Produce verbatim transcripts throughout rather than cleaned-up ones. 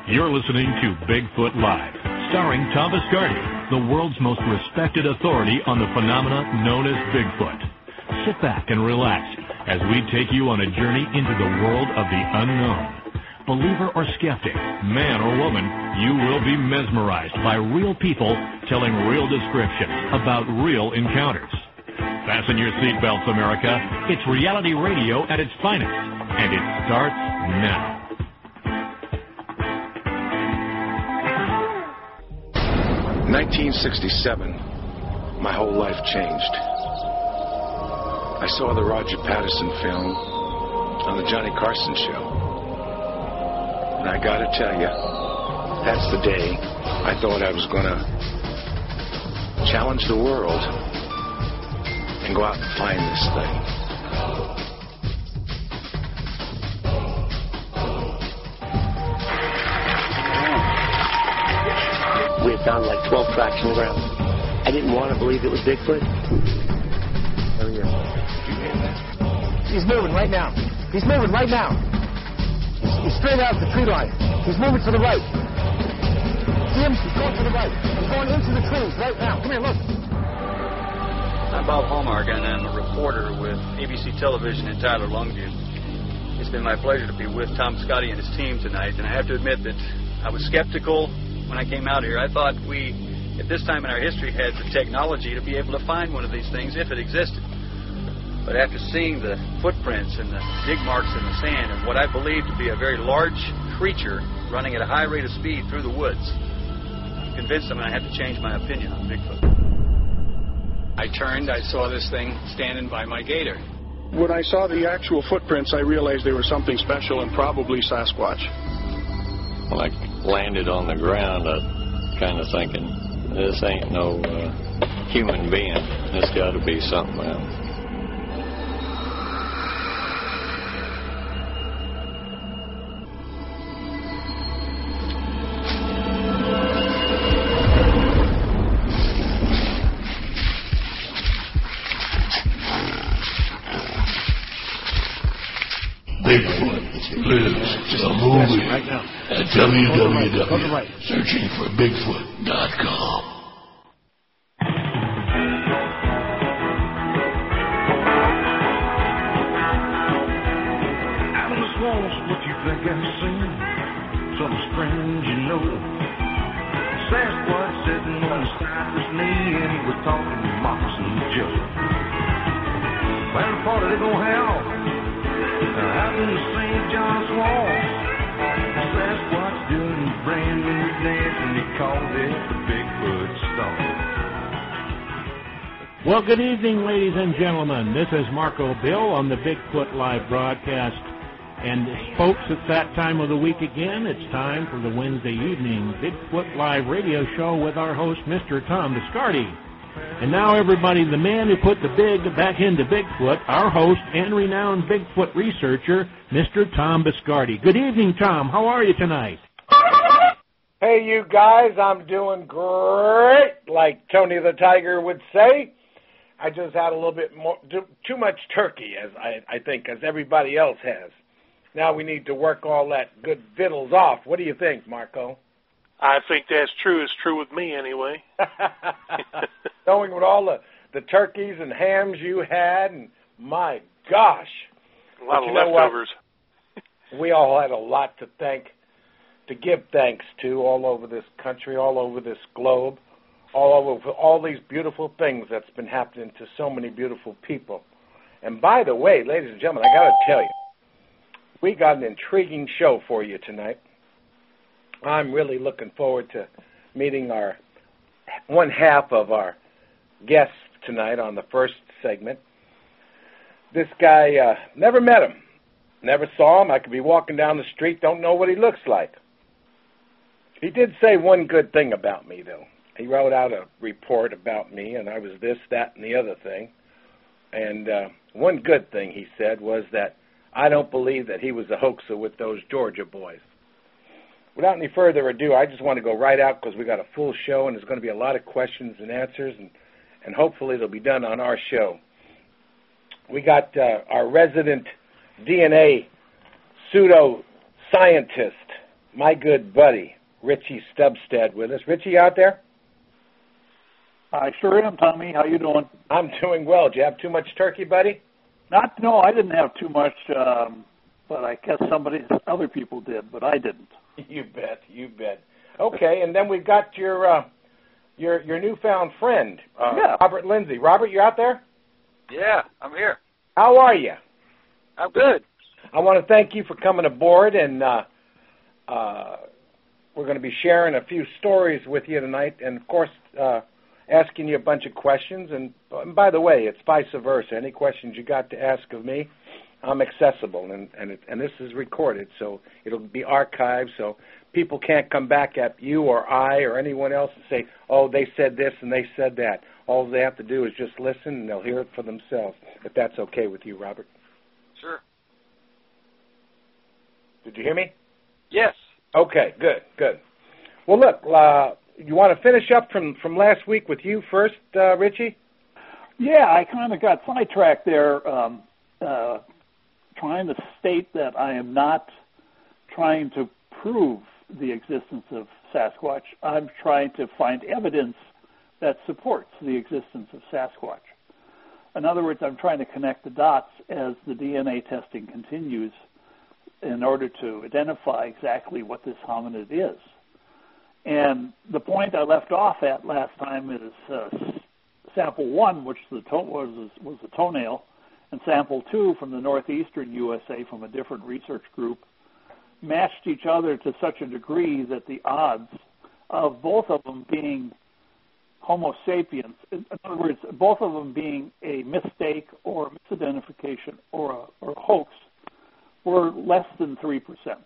You're listening to Bigfoot Live, starring Tom Biscardi, the world's most respected authority on the phenomena known as Bigfoot. Sit back and relax as we take you on a journey into the world of the unknown. Believer or skeptic, man or woman, you will be mesmerized by real people telling real descriptions about real encounters. Fasten your seatbelts, America. It's reality radio at its finest, and it starts now. nineteen sixty-seven, my whole life changed. I saw the Roger Patterson film on the Johnny Carson show. And I gotta tell you, that's the day I thought I was gonna challenge the world and go out and find this thing. We had found like twelve tracks in the ground. I didn't want to believe it was Bigfoot. There he is. He's moving right now. He's moving right now. He's straight out the tree line. He's moving to the right. See him? He's going to the right. He's going into the trees right now. Come here, look. I'm Bob Hallmark, and I'm a reporter with A B C Television in Tyler, Longview. It's been my pleasure to be with Tom Biscardi and his team tonight, and I have to admit that I was skeptical when I came out here. I thought we, at this time in our history, had the technology to be able to find one of these things if it existed. But after seeing the footprints and the dig marks in the sand and what I believe to be a very large creature running at a high rate of speed through the woods, I'm convinced I'm going to have to change my opinion on Bigfoot. I turned, I saw this thing standing by my gator. When I saw the actual footprints, I realized they were something special and probably Sasquatch. When I landed on the ground, I was kind of thinking, this ain't no uh, human being. This got to be something else. Bigfoot lives, the movie, right now. at w w w right. searching for bigfoot dot com. Out in the swamps, what you think I've seen? Something strange, you know. Sasquatch sitting on the cypress knee, and he was talking to Moccasin Joe. Well, part of they gonna howl. Out in the Saint John swamp, Sasquatch doing a brand new dance, and he called it the Bigfoot Stomp. Well, good evening, ladies and gentlemen. This is Marco Bill on the Bigfoot Live broadcast. And folks, it's that time of the week again. It's time for the Wednesday evening Bigfoot Live radio show with our host, Mister Tom Biscardi. And now, everybody, the man who put the big back into Bigfoot, our host and renowned Bigfoot researcher, Mister Tom Biscardi. Good evening, Tom. How are you tonight? Hey, you guys, I'm doing great, like Tony the Tiger would say. I just had a little bit more, too much turkey, as I, I think, as everybody else has. Now we need to work all that good victuals off. What do you think, Marco? I think that's true. It's true with me, anyway. Knowing what all the, the turkeys and hams you had, and my gosh. A lot but of you leftovers. We all had a lot to thank, to give thanks to all over this country, all over this globe, all over all these beautiful things that's been happening to so many beautiful people. And by the way, ladies and gentlemen, I got to tell you, we got an intriguing show for you tonight. I'm really looking forward to meeting our one half of our guests tonight on the first segment. This guy, uh, never met him, never saw him. I could be walking down the street, don't know what he looks like. He did say one good thing about me, though. He wrote out a report about me, and I was this, that, and the other thing. And uh, one good thing he said was that I don't believe that he was a hoaxer with those Georgia boys. Without any further ado, I just want to go right out because we got a full show and there's going to be a lot of questions and answers, and, and hopefully it'll be done on our show. We got uh, our resident D N A pseudo-scientist, my good buddy, Richie Stubstead, with us. Richie, out there? I sure am, Tommy. How you doing? I'm doing well. Did you have too much turkey, buddy? Not, no, I didn't have too much, um, but I guess somebody, other people did, but I didn't. You bet, you bet. Okay, and then we've got your uh, your your newfound friend, uh, yeah. Robert Lindsay. Robert, you out there? Yeah, I'm here. How are you? I'm good. I want to thank you for coming aboard, and uh, uh, we're going to be sharing a few stories with you tonight, and of course, uh, asking you a bunch of questions. And, and by the way, it's vice versa. Any questions you got to ask of me, I'm accessible, and and, it, and this is recorded, so it'll be archived, so people can't come back at you or I or anyone else and say, oh, they said this and they said that. All they have to do is just listen, and they'll hear it for themselves, if that's okay with you, Robert. Sure. Did you hear me? Yes. Okay, good, good. Well, look, uh, you want to finish up from, from last week with you first, uh, Richie? Yeah, I kind of got sidetracked there, um, uh, trying to state that I am not trying to prove the existence of Sasquatch. I'm trying to find evidence that supports the existence of Sasquatch. In other words, I'm trying to connect the dots as the D N A testing continues in order to identify exactly what this hominid is. And the point I left off at last time is uh, sample one, which the to- was, was the toenail, and sample two from the northeastern U S A from a different research group, matched each other to such a degree that the odds of both of them being Homo sapiens, in other words, both of them being a mistake or misidentification or a, or a hoax, were less than three percent.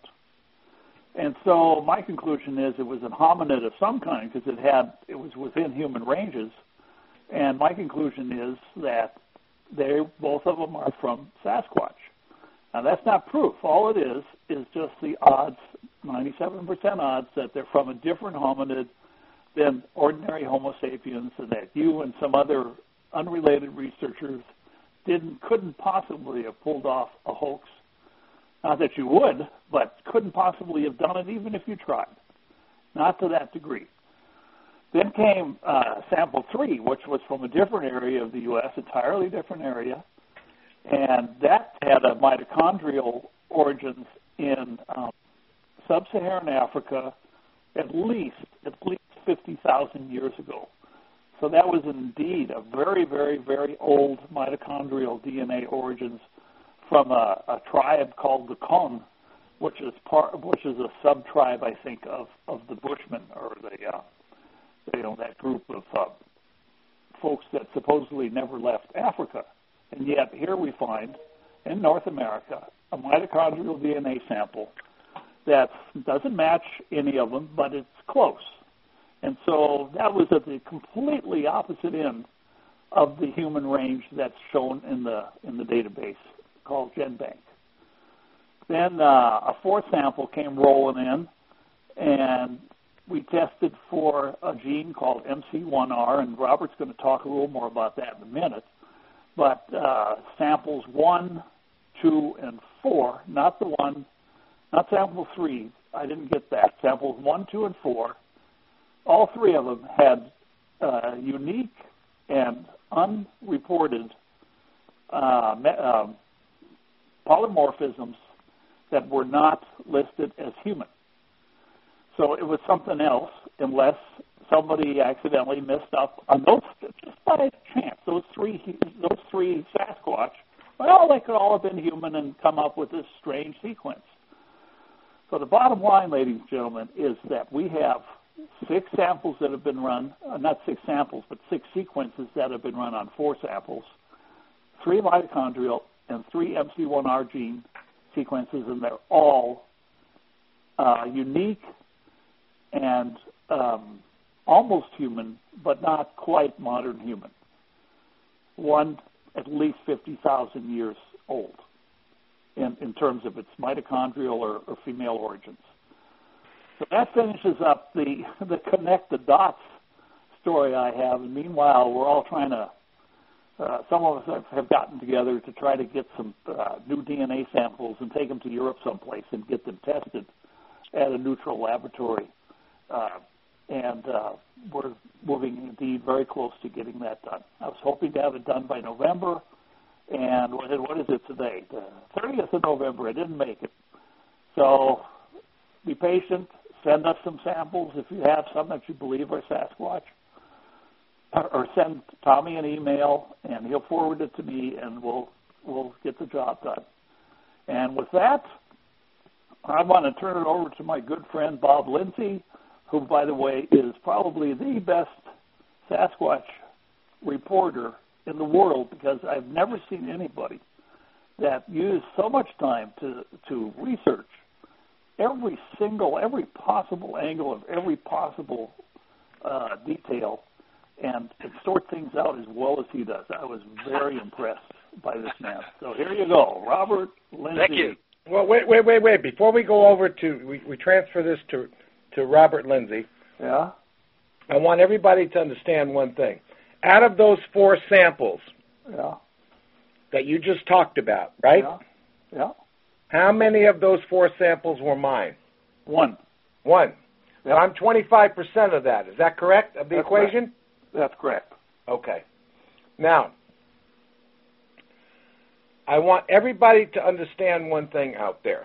And so my conclusion is it was a hominid of some kind because it had it was within human ranges. And my conclusion is that they both of them are from Sasquatch. Now that's not proof. All it is is just the odds, ninety-seven percent odds that they're from a different hominid than ordinary Homo sapiens, and that you and some other unrelated researchers didn't couldn't possibly have pulled off a hoax. Not that you would, but couldn't possibly have done it even if you tried. Not to that degree. Then came uh, sample three, which was from a different area of the U S, entirely different area, and that had a mitochondrial origins in um, sub-Saharan Africa at least at least fifty thousand years ago. So that was indeed a very, very, very old mitochondrial D N A origins from a, a tribe called the Kon, which is part, which is a sub-tribe, I think, of, of the Bushmen, or the uh, you know that group of uh, folks that supposedly never left Africa. And yet here we find in North America a mitochondrial D N A sample that doesn't match any of them, but it's close. And so that was at the completely opposite end of the human range that's shown in the in the database called GenBank. Then uh, a fourth sample came rolling in, and we tested for a gene called M C one R, and Robert's going to talk a little more about that in a minute. But uh, samples one, two, and four, not the one, not sample three, I didn't get that. Samples one, two, and four, all three of them had uh, unique and unreported uh, me- uh, polymorphisms that were not listed as human. So it was something else, unless somebody accidentally messed up on those, just by chance, those three, those three Sasquatch. Well, they could all have been human and come up with this strange sequence. So the bottom line, ladies and gentlemen, is that we have six samples that have been run, uh, not six samples, but six sequences that have been run on four samples, three mitochondrial and three M C one R gene sequences, and they're all uh, unique and um, almost human, but not quite modern human. One at least fifty thousand years old in, in terms of its mitochondrial or, or female origins. So that finishes up the, the connect the dots story I have. And meanwhile, we're all trying to, uh, some of us have, have gotten together to try to get some uh, new D N A samples and take them to Europe someplace and get them tested at a neutral laboratory. Uh, and uh, we're moving indeed very close to getting that done. I was hoping to have it done by November, and what, what is it today? The thirtieth of November. I didn't make it. So be patient. Send us some samples if you have some that you believe are Sasquatch. Or, or send Tommy an email, and he'll forward it to me, and we'll we'll get the job done. And with that, I want to turn it over to my good friend Bob Lindsay, who, by the way, is probably the best Sasquatch reporter in the world, because I've never seen anybody that used so much time to, to research every single, every possible angle of every possible uh, detail and sort things out as well as he does. I was very impressed by this man. So here you go, Robert Lindsay. Thank you. Well, wait, wait, wait, wait. Before we go over to, we, we transfer this to, to Robert Lindsay. Yeah? I want everybody to understand one thing. Out of those four samples yeah. that you just talked about, right? Yeah. Yeah. How many of those four samples were mine? One. One. Yeah. I'm twenty-five percent of that. Is that correct, of the That's equation? Correct. That's correct. Okay. Now, I want everybody to understand one thing out there.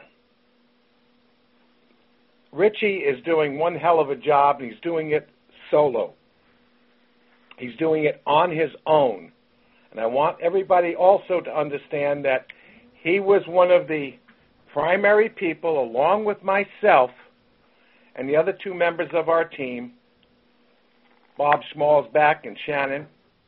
Richie is doing one hell of a job, and he's doing it solo. He's doing it on his own. And I want everybody also to understand that he was one of the primary people, along with myself and the other two members of our team, Bob Schmalzbach and Shannon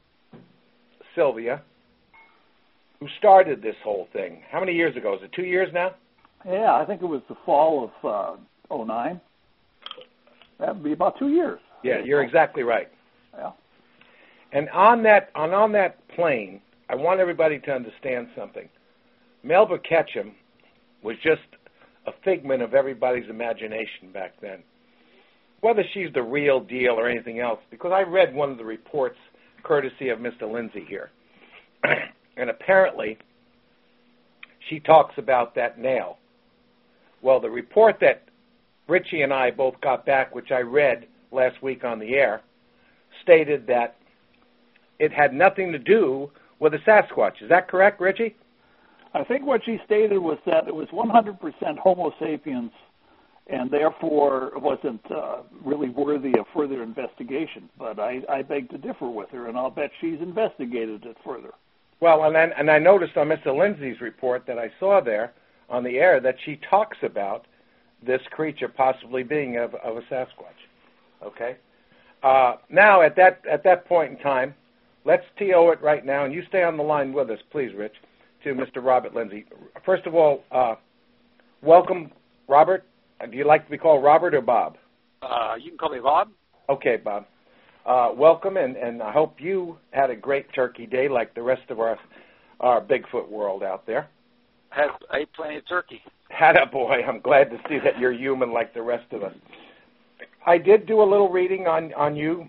Sylvia, who started this whole thing. How many years ago? Is it two years now? Yeah, I think it was the fall of uh, oh nine. That would be about two years. Yeah, you're exactly right. Yeah. And on that, on, on that plane, I want everybody to understand something. Melba Ketchum was just a figment of everybody's imagination back then. Whether she's the real deal or anything else, because I read one of the reports courtesy of Mister Lindsay here. And apparently, she talks about that nail. Well, the report that Richie and I both got back, which I read last week on the air, stated that it had nothing to do with a Sasquatch. Is that correct, Richie? I think what she stated was that it was one hundred percent Homo sapiens, and therefore wasn't uh, really worthy of further investigation. But I, I beg to differ with her, and I'll bet she's investigated it further. Well, and then, and I noticed on Mister Lindsay's report that I saw there on the air that she talks about this creature possibly being of, of a Sasquatch. Okay? Uh, now, at that at that point in time, let's T O it right now, and you stay on the line with us, please, Rich, to Mister Robert Lindsay. First of all, uh, welcome, Robert. Do you like to be called Robert or Bob? Uh, you can call me Bob. Okay, Bob. Uh, welcome, and, and I hope you had a great Turkey Day like the rest of our our Bigfoot world out there. Had ate plenty of turkey. Had a boy. I'm glad to see that you're human like the rest of us. I did do a little reading on, on you.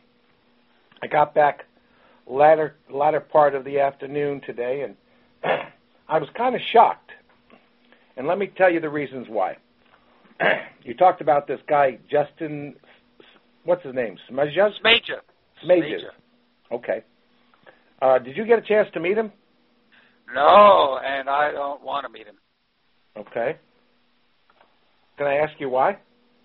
I got back latter latter part of the afternoon today, and I was kind of shocked. And let me tell you the reasons why. You talked about this guy, Justin, what's his name? Smajas? Smaja. Smajas. Okay. Uh, did you get a chance to meet him? No, and I don't want to meet him. Okay. Can I ask you why?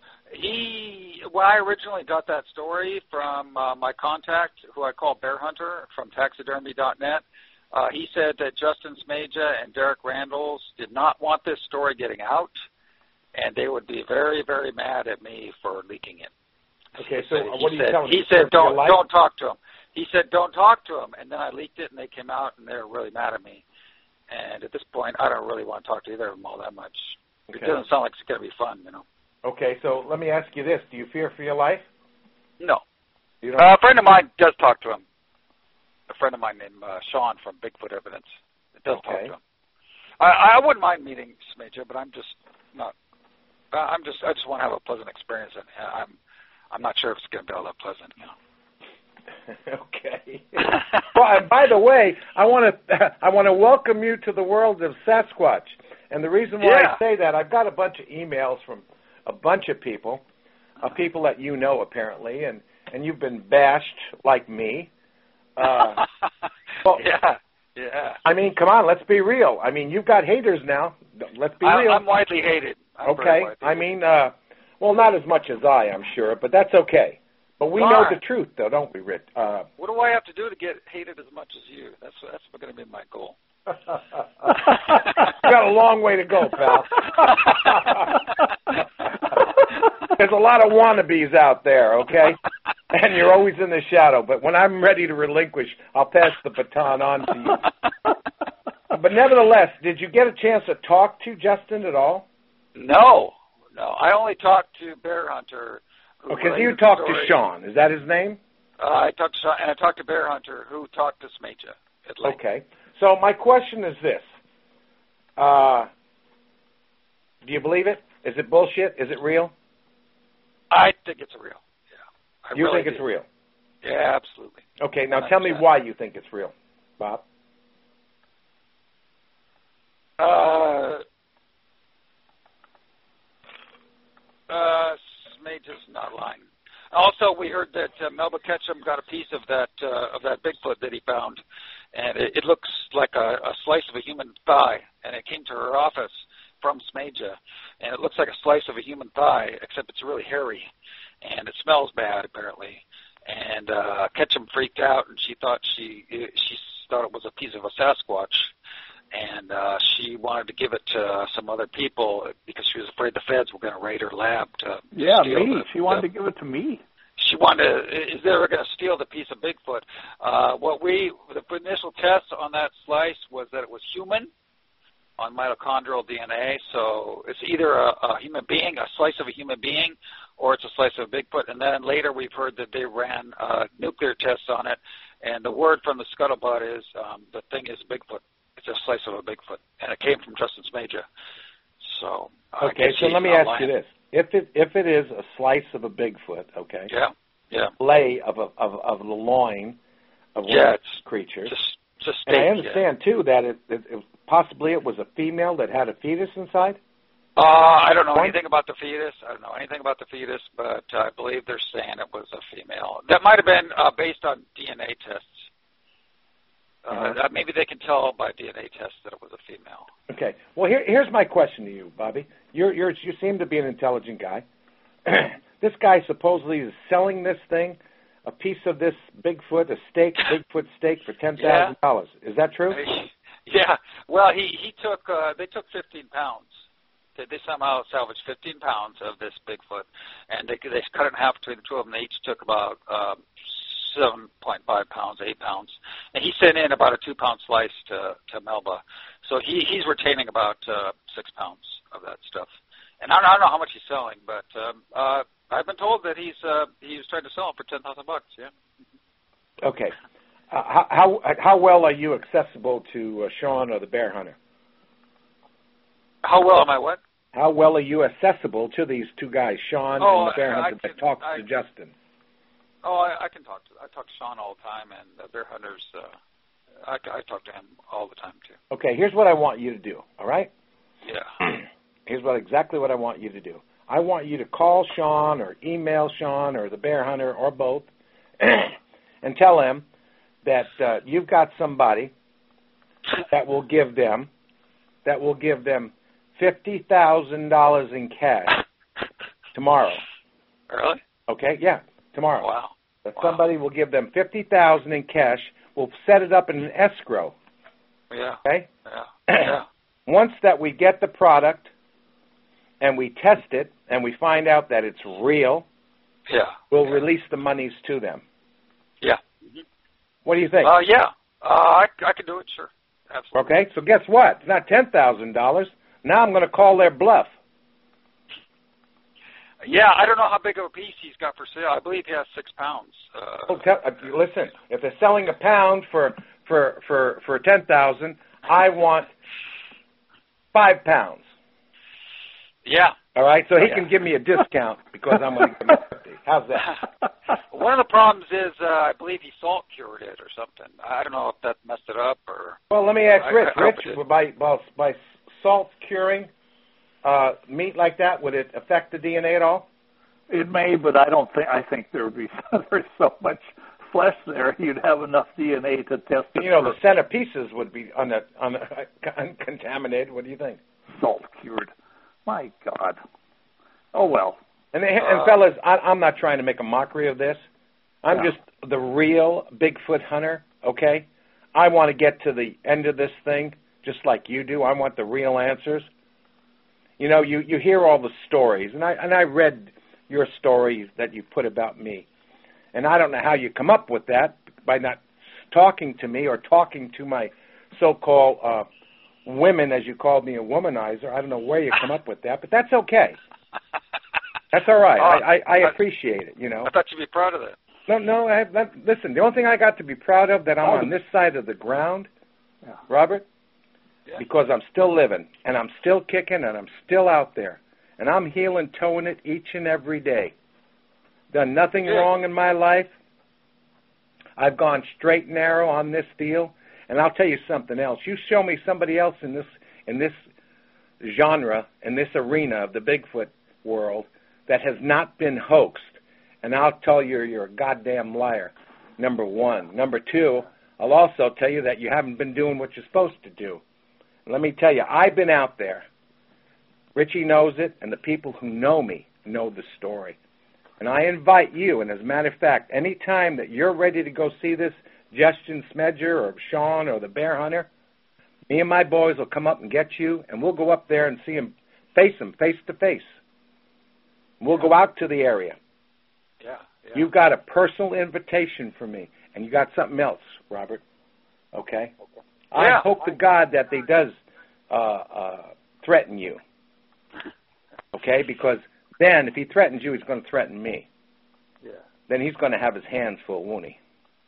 He, well, I originally got that story from uh, my contact, who I call Bear Hunter, from taxidermy dot net. Uh, he said that Justin Smaja and Derek Randalls did not want this story getting out, and they would be very, very mad at me for leaking it. Okay, so he what are you said, telling me? He said, don't, don't talk to him. He said, don't talk to him, and then I leaked it, and they came out, and they were really mad at me. And at this point, I don't really want to talk to either of them all that much. Okay. It doesn't sound like it's going to be fun, you know. Okay, so let me ask you this. Do you fear for your life? No. You don't Uh, a friend of mine does talk to him. A friend of mine named uh, Sean from Bigfoot Evidence does okay. talk to him. I, I wouldn't mind meeting Smaja, but I'm just not. Uh, I'm just. I just want to have a pleasant experience, and uh, I'm. I'm not sure if it's going to be all that pleasant, you know. Okay. Well, and by the way, I want to I want to welcome you to the world of Sasquatch. And the reason why yeah. I say that, I've got a bunch of emails from a bunch of people, uh, people that you know apparently, and, and you've been bashed like me. Uh, well, yeah, yeah. I mean, come on, let's be real. I mean, you've got haters now. Let's be I, real. I'm widely hated. I'm okay, widely I mean, uh, well, not as much as I, I'm sure, but that's okay. But we Why? know the truth, though, don't we, Rich? Uh, what do I have to do to get hated as much as you? That's that's going to be my goal. You got a long way to go, pal. There's a lot of wannabes out there, okay? And you're always in the shadow. But when I'm ready to relinquish, I'll pass the baton on to you. But nevertheless, did you get a chance to talk to Justin at all? No, no. I only talked to Bear Hunter. Because okay, you talked to Sean. Is that his name? Uh, I talked to Sean, and I talked to Bear Hunter, who talked to Smeja at length. Okay. So my question is this. Uh, do you believe it? Is it bullshit? Is it real? I think it's real. Yeah. I you really think it's do. real? Yeah, absolutely. Okay, now tell me why you think it's real, Bob. Uh, uh, Smeja's not lying. Also, we heard that uh, Melba Ketchum got a piece of that uh, of that Bigfoot that he found, and it, it looks like a, a slice of a human thigh, and it came to her office from Smeja, and it looks like a slice of a human thigh, except it's really hairy, and it smells bad apparently. And uh, Ketchum freaked out, and she thought she she thought it was a piece of a Sasquatch, and uh, she wanted to give it to uh, some other people because she was afraid the feds were going to raid her lab to yeah steal me. The, she wanted the, to give it to me. She wanted to, is they were going to steal the piece of Bigfoot. Uh, what we the initial test on that slice was that it was human on mitochondrial D N A. So it's either a, a human being, a slice of a human being, or it's a slice of Bigfoot. And then later we've heard that they ran uh, nuclear tests on it, and the word from the scuttlebutt is um, the thing is Bigfoot. It's a slice of a Bigfoot, and it came from Justin Smeja. So uh, okay, so let me ask lying. you this: if it if it is a slice of a Bigfoot, okay, yeah, yeah, lay of a of of the loin of one yeah, of these creatures, just, just and I steak, understand yeah. too that it, it, it possibly it was a female that had a fetus inside. Uh, I don't know One? anything about the fetus. I don't know anything about the fetus, but I believe they're saying it was a female. That might have been uh, based on D N A tests. Uh, uh-huh. Maybe they can tell by D N A tests that it was a female. Okay. Well, here, here's my question to you, Bobby. You're, you're, you seem to be an intelligent guy. This guy supposedly is selling this thing, a piece of this Bigfoot, a steak, Bigfoot steak for ten thousand dollars. Yeah. Is that true? Yeah. Well, he he took uh, they took fifteen pounds. They, they somehow salvaged fifteen pounds of this Bigfoot, and they they cut it in half between the two of them. They each took about um, seven point five pounds, eight pounds, and he sent in about a two pound slice to to Melba. So he he's retaining about uh, six pounds of that stuff. And I don't, I don't know how much he's selling, but um, uh, I've been told that he's uh, he's trying to sell it for ten thousand bucks. Yeah. Okay. Uh, how, how how well are you accessible to uh, Sean or the Bear Hunter? How well am I what? How well are you accessible to these two guys, Sean oh, and the Bear I, Hunter, I that talks I, to Justin? Oh, I, I can talk to I talk to Sean all the time, and the Bear Hunter's uh, I, I talk to him all the time too. Okay, here's what I want you to do. All right? Yeah. Here's what exactly what I want you to do. I want you to call Sean or email Sean or the Bear Hunter or both, and tell him that uh, you've got somebody that will give them that will give them fifty thousand dollars in cash tomorrow. Really? Okay, yeah, tomorrow. Wow. That wow. somebody will give them fifty thousand in cash. We'll set it up in an escrow. Yeah. Okay. Yeah. Yeah. Once that we get the product and we test it and we find out that it's real, yeah, we'll yeah. release the monies to them. Yeah. What do you think? Uh, yeah. Uh, I I can do it. Sure. Absolutely. Okay. So guess what? It's not ten thousand dollars. Now I'm going to call their bluff. Yeah, I don't know how big of a piece he's got for sale. I believe he has six pounds. Uh, oh, tell, uh, listen, if they're selling a pound for for for for ten thousand, I want five pounds. Yeah. All right, so he yeah. can give me a discount because I'm going to give him fifty. How's that? One of the problems is uh, I believe he salt cured it or something. I don't know if that messed it up or. Well, let me ask I, Rich. I Rich, by, by by salt curing, uh, meat like that, would it affect the D N A at all? It may, but I don't think. I think there would be there's so much flesh there, you'd have enough D N A to test it. You know, for. the centerpieces would be un- un- uncontaminated. What do you think? Salt cured. My God. Oh well. And, and uh, fellas, I, I'm not trying to make a mockery of this. I'm yeah. just the real Bigfoot hunter. Okay, I want to get to the end of this thing, just like you do. I want the real answers. You know, you, you hear all the stories, and I and I read your stories that you put about me. And I don't know how you come up with that by not talking to me or talking to my so-called uh, women, as you called me, a womanizer. I don't know where you come up with that, but that's okay. That's all right. Oh, I, I, I appreciate it, you know. I thought you'd be proud of that. No, no. I have not, listen, the only thing I got to be proud of that I'm on this side of the ground, yeah. Robert, yeah. because I'm still living, and I'm still kicking, and I'm still out there. And I'm heeling, towing it each and every day. Done nothing yeah. wrong in my life. I've gone straight and narrow on this deal. And I'll tell you something else. You show me somebody else in this in this genre, in this arena of the Bigfoot world, that has not been hoaxed, and I'll tell you you're a goddamn liar, number one. Number two, I'll also tell you that you haven't been doing what you're supposed to do. Let me tell you, I've been out there. Richie knows it, and the people who know me know the story. And I invite you, and as a matter of fact, any time that you're ready to go see this Justin Smedger or Sean or the Bear Hunter, me and my boys will come up and get you, and we'll go up there and see him, face him, face to face. We'll go out to the area. Yeah, yeah. You've got a personal invitation from me, and you got something else, Robert. Okay? I yeah. hope to God that they does uh, uh, threaten you. Okay? Because then, if he threatens you, he's going to threaten me. Yeah. Then he's going to have his hands full, won't he?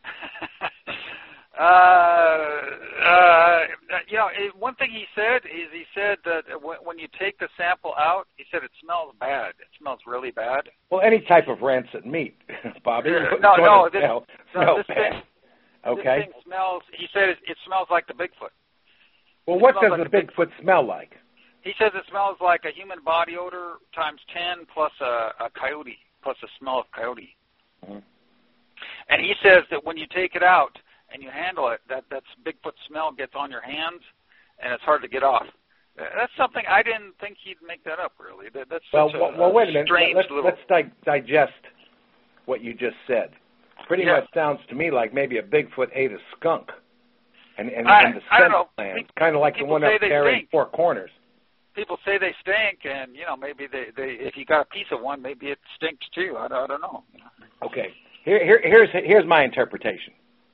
uh, uh, you know, one thing he said is he said that when, when you take the sample out, he said it smells bad. It smells really bad. Well, any type of rancid meat, Bobby. Yeah. No, no, this, smell, no, smell this bad. thing. Okay. This thing smells. He said it, it smells like the Bigfoot. Well, it what does like the Bigfoot Big... smell like? He says it smells like a human body odor times ten plus a, a coyote, plus a smell of coyote. Mm-hmm. And he says that when you take it out and you handle it, that that Bigfoot smell gets on your hands, and it's hard to get off. That's something I didn't think he'd make that up, really. That, that's well, such well, a, well, wait a minute. strange Let's, little... let's di- digest what you just said. Pretty yeah. much sounds to me like maybe a Bigfoot ate a skunk, and and, I, and the I don't scent know. gland, kind of like the one say up they there stink. in Four Corners. People say they stink, and you know maybe they, they if you got a piece of one, maybe it stinks too. I, I don't know. Okay, here, here here's here's my interpretation.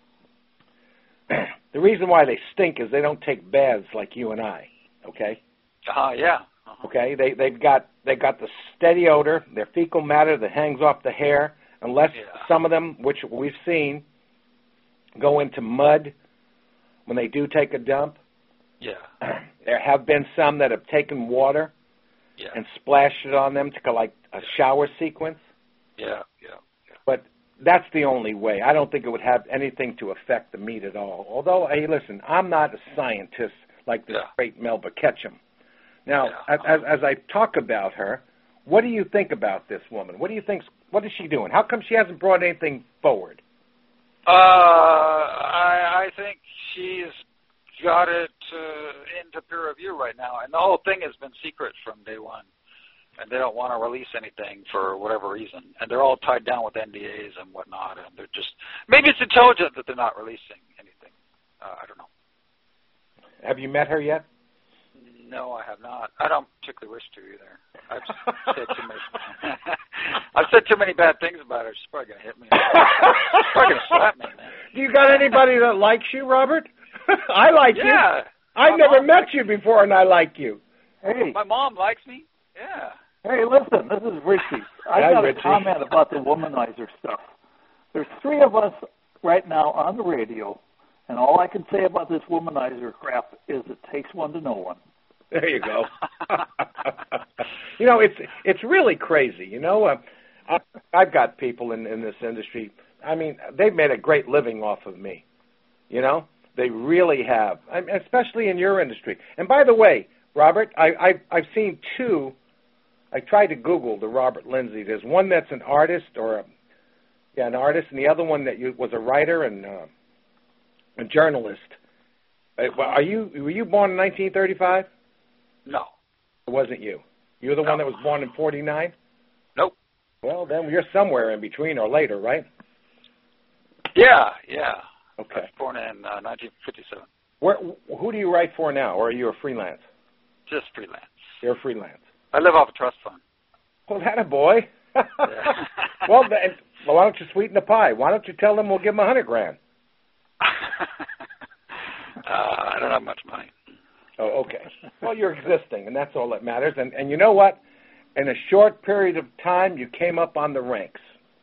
The reason why they stink is they don't take baths like you and I. Okay. Uh, yeah. Uh-huh. Okay. They they've got they got the steady odor, their fecal matter that hangs off the hair, unless yeah. some of them, which we've seen, go into mud when they do take a dump. Yeah. There have been some that have taken water yeah. and splashed it on them to go like a shower sequence. Yeah, yeah, yeah. But that's the only way. I don't think it would have anything to affect the meat at all. Although, hey, listen, I'm not a scientist like this yeah. great Melba Ketchum. Now, yeah. as, as I talk about her, what do you think about this woman? What do you think? What is she doing? How come she hasn't brought anything forward? Uh, I, I think she's got it uh, into peer review right now, and the whole thing has been secret from day one, and they don't want to release anything for whatever reason, and they're all tied down with N D As and whatnot, and they're just maybe it's intelligent that they're not releasing anything. Uh, I don't know. Have you met her yet? No, I have not. I don't particularly wish to either. I've said too many. I've said too many bad things about her. She's probably gonna hit me. She's probably gonna slap me, man. Do you got anybody that likes you, Robert? I like yeah. you. I've never met you before, and I like you. Hey, my mom likes me. Yeah. Hey, listen, this is Richie. I Hi, got Richie. a comment about the womanizer stuff. There's three of us right now on the radio, and all I can say about this womanizer crap is it takes one to know one. There you go. You know, it's it's really crazy. You know, uh, I, I've got people in, in this industry. I mean, they've made a great living off of me. You know, they really have, I mean, especially in your industry. And by the way, Robert, I, I, I've seen two. I tried to Google the Robert Lindsay. There's one that's an artist or a, yeah, an artist, and the other one that you, was a writer and uh, a journalist. Uh, are you were you born in nineteen thirty-five? No. It wasn't you. You were the no. one that was born in forty-nine? Nope. Well, then you're somewhere in between or later, right? Yeah, yeah. Okay. I was born in uh, nineteen fifty-seven. Where, who do you write for now, or are you a freelance? Just freelance. You're freelance. I live off a trust fund. Well, that a boy. well, then, well, why don't you sweeten the pie? Why don't you tell them we'll give them a hundred grand? uh, I don't have much money. Oh, okay. Well, you're existing, and that's all that matters. And and you know what? In a short period of time, you came up on the ranks.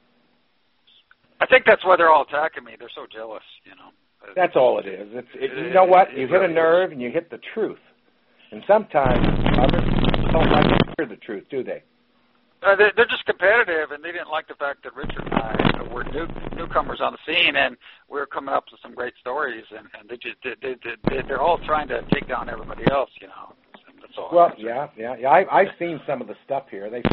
I think that's why they're all attacking me. They're so jealous, you know. That's all it is. It's it, you know what? You hit a nerve and you hit the truth. And sometimes others don't like to hear the truth, do they? Uh, they're, they're just competitive, and they didn't like the fact that Richard and I were new, newcomers on the scene, and we were coming up with some great stories, and, and they just they, they, they, they're all trying to take down everybody else, you know. That's all. Well, yeah, yeah, yeah. I, I've seen some of the stuff here. They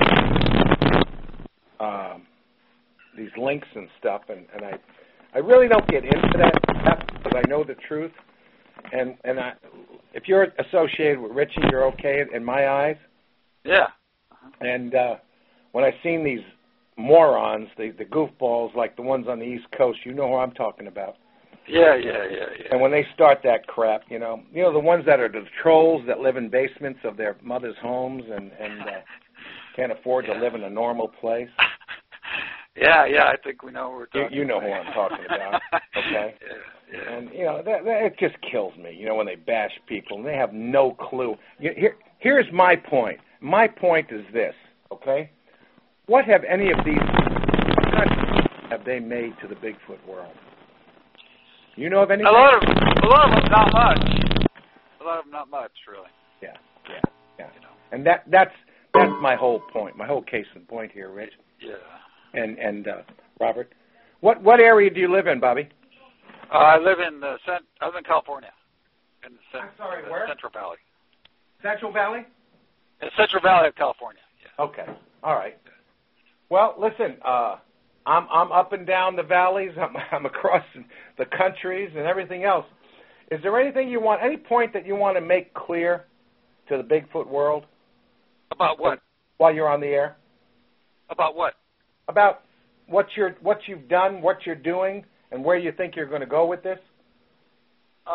um, these links and stuff, and, and I I really don't get into that stuff because I know the truth, and and I. If you're associated with Richie, you're okay in my eyes. Yeah. Uh-huh. And uh, when I've seen these morons, the, the goofballs like the ones on the East Coast, you know who I'm talking about. Yeah, yeah, yeah, yeah. And when they start that crap, you know, you know the ones that are the trolls that live in basements of their mother's homes and, and uh, can't afford yeah. to live in a normal place. Yeah, yeah, I think we know who we're talking You, you know about. who I'm talking about, okay? Yeah, yeah. And, you know, that, that, it just kills me, you know, when they bash people and they have no clue. You, here, here's my point. My point is this, okay? What have any of these have they made to the Bigfoot world? You know of anything? A lot of, a lot of them, not much. A lot of them, not much, really. Yeah, yeah, yeah. You know. And that that's that's my whole point, my whole case in point here, Rich. Yeah. And and uh, Robert, what what area do you live in, Bobby? Uh, I live in the cent- I live in California, in the, cent- I'm sorry, the where? Central Valley. Central Valley? In Central Valley of California. Yeah. Okay. All right. Well, listen, uh, I'm I'm up and down the valleys. I'm I'm across the countries and everything else. Is there anything you want, any point that you want to make clear to the Bigfoot world? About what? While you're on the air. About what? About what you're what you've done, what you're doing, and where you think you're going to go with this. Uh,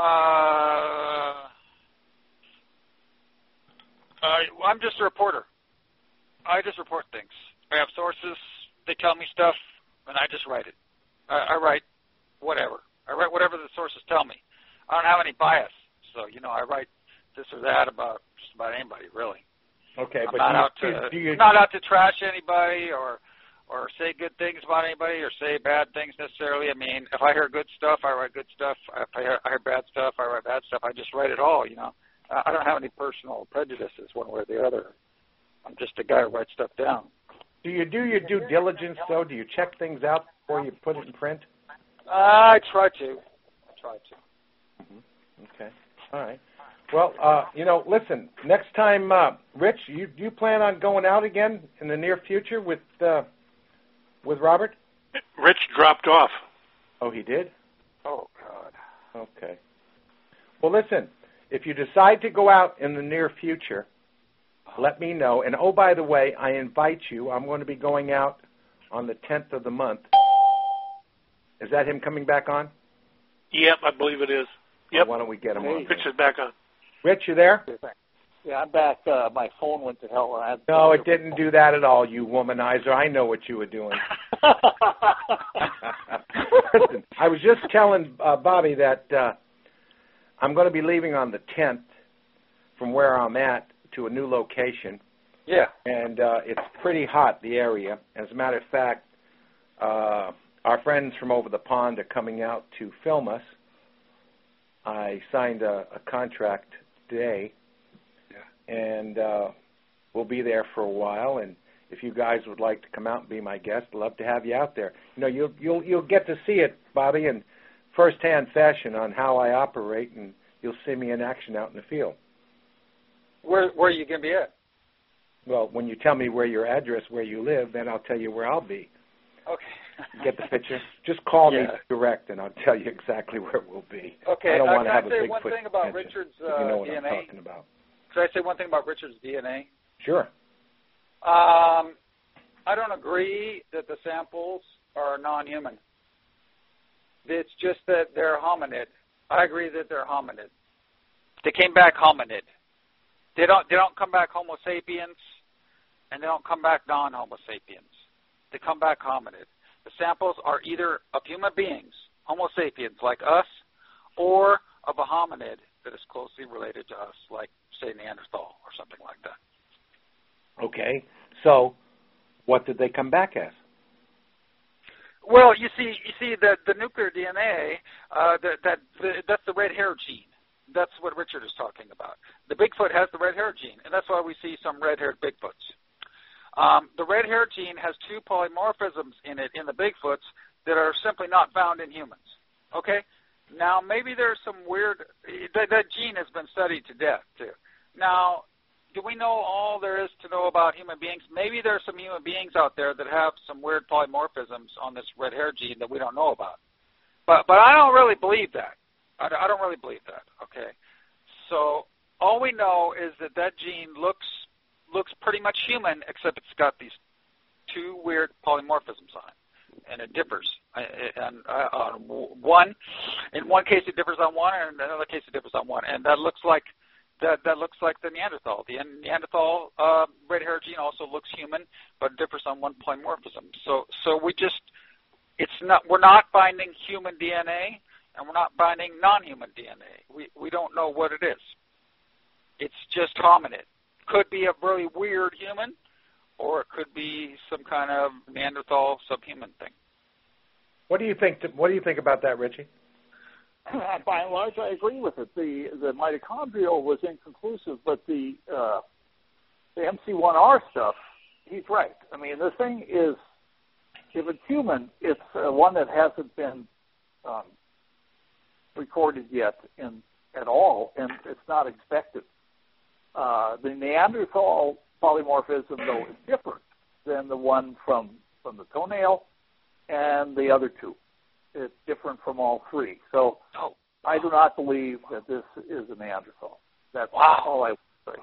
uh, I'm just a reporter. I just report things. I have sources. They tell me stuff, and I just write it. I, I write whatever. I write whatever the sources tell me. I don't have any bias, so you know I write this or that about just about anybody, really. Okay, I'm but not do you, out to do you, not out to trash anybody or or say good things about anybody or say bad things necessarily. I mean, if I hear good stuff, I write good stuff. If I hear, I hear bad stuff, I write bad stuff. I just write it all, you know. I don't have any personal prejudices one way or the other. I'm just a guy who writes stuff down. Do you do your due diligence, though? Do you check things out before you put it in print? I try to. I try to. Mm-hmm. Okay. All right. Well, uh, you know, listen, next time, uh, Rich, you, do you plan on going out again in the near future with uh, with Robert? Rich dropped off. Oh, he did? Oh, God. Okay. Well, listen, if you decide to go out in the near future, let me know. And, oh, by the way, I invite you. I'm going to be going out on the tenth of the month. Is that him coming back on? Yep, I believe it is. Yep. Well, why don't we get him on? Rich is back on. Rich, you there? Yeah, I'm back. Uh, my phone went to hell. I had no, it didn't do that at all, you womanizer. I know what you were doing. Listen, I was just telling uh, Bobby that uh, I'm going to be leaving on the tenth from where I'm at to a new location. Yeah. And uh, it's pretty hot, the area. As a matter of fact, uh, our friends from over the pond are coming out to film us. I signed a, a contract today. And uh, we'll be there for a while. And if you guys would like to come out and be my guest, I'd love to have you out there. You know, you'll you'll you'll get to see it, Bobby, in firsthand fashion on how I operate, and you'll see me in action out in the field. Where where are you going to be at? Well, when you tell me where your address, where you live, then I'll tell you where I'll be. Okay. Get the picture? Just call yeah. me direct, and I'll tell you exactly where we'll be. Okay. I don't uh, want to have I a say big one foot thing about pension, Richard's if you know uh, what D N A? I'm talking about. Could I say one thing about Richard's D N A? Sure. Um, I don't agree that the samples are non-human. It's just that they're hominid. I agree that they're hominid. They came back hominid. They don't. They don't come back Homo sapiens, and they don't come back non-Homo sapiens. They come back hominid. The samples are either of human beings, Homo sapiens like us, or of a hominid that is closely related to us, like, say, Neanderthal or something like that. Okay. So, what did they come back as? Well, you see, you see the the nuclear D N A, uh, that that the, that's the red hair gene. That's what Richard is talking about. The Bigfoot has the red hair gene, and that's why we see some red-haired Bigfoots. Um, the red hair gene has two polymorphisms in it in the Bigfoots that are simply not found in humans. Okay? Now, maybe there's some weird, that, that gene has been studied to death, too. Now, do we know all there is to know about human beings? Maybe there's some human beings out there that have some weird polymorphisms on this red hair gene that we don't know about. But, but I don't really believe that. I, I don't really believe that, okay? So all we know is that that gene looks looks pretty much human, except it's got these two weird polymorphisms on it, and it differs. And uh, on one, in one case it differs on one, and in another case it differs on one, and that looks like that that looks like the Neanderthal. The Neanderthal uh, red hair gene also looks human, but it differs on one polymorphism. So so we just it's not we're not finding human D N A, and we're not finding non-human D N A. We we don't know what it is. It's just hominid. Could be a really weird human, or it could be some kind of Neanderthal subhuman thing. What do you think? What do you think about that, Richie? By and large, I agree with it. The the mitochondrial was inconclusive, but the uh, the M C one R stuff, he's right. I mean, the thing is, if it's human, it's uh, one that hasn't been um, recorded yet in at all, and it's not expected. Uh, the Neanderthal polymorphism, though, is different than the one from, from the toenail and the other two. It's different from all three. So oh. I do not believe that this is a Neanderthal. That's wow. all I would say.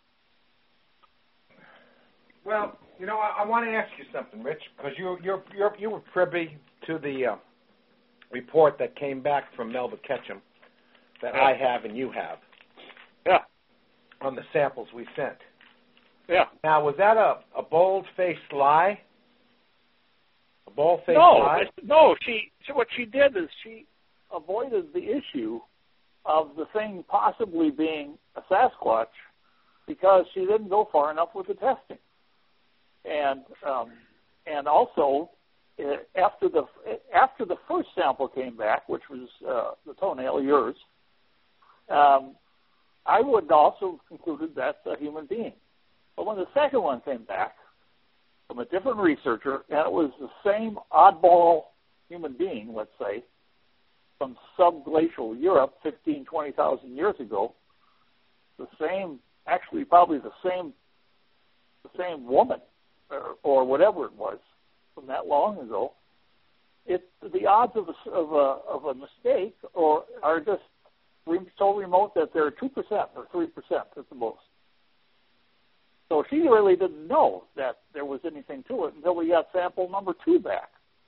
Well, you know, I, I want to ask you something, Rich, because you you're, you're, you were privy to the uh, report that came back from Melba Ketchum that yeah. I have and you have. Yeah. On the samples we sent. Yeah. Now, was that a, a bold-faced lie? A bold-faced no, lie? No, she, she, what she did is she avoided the issue of the thing possibly being a Sasquatch because she didn't go far enough with the testing. And um, and also, uh, after the after the first sample came back, which was uh, the toenail, yours, um, I would also have concluded that's a human being. But when the second one came back from a different researcher, and it was the same oddball human being, let's say, from subglacial Europe fifteen, twenty thousand years ago, the same, actually probably the same, the same woman, or, or whatever it was, from that long ago, it the odds of a, of a, of a mistake or are just so remote that they're two percent or three percent at the most. So she really didn't know that there was anything to it until we got sample number two back.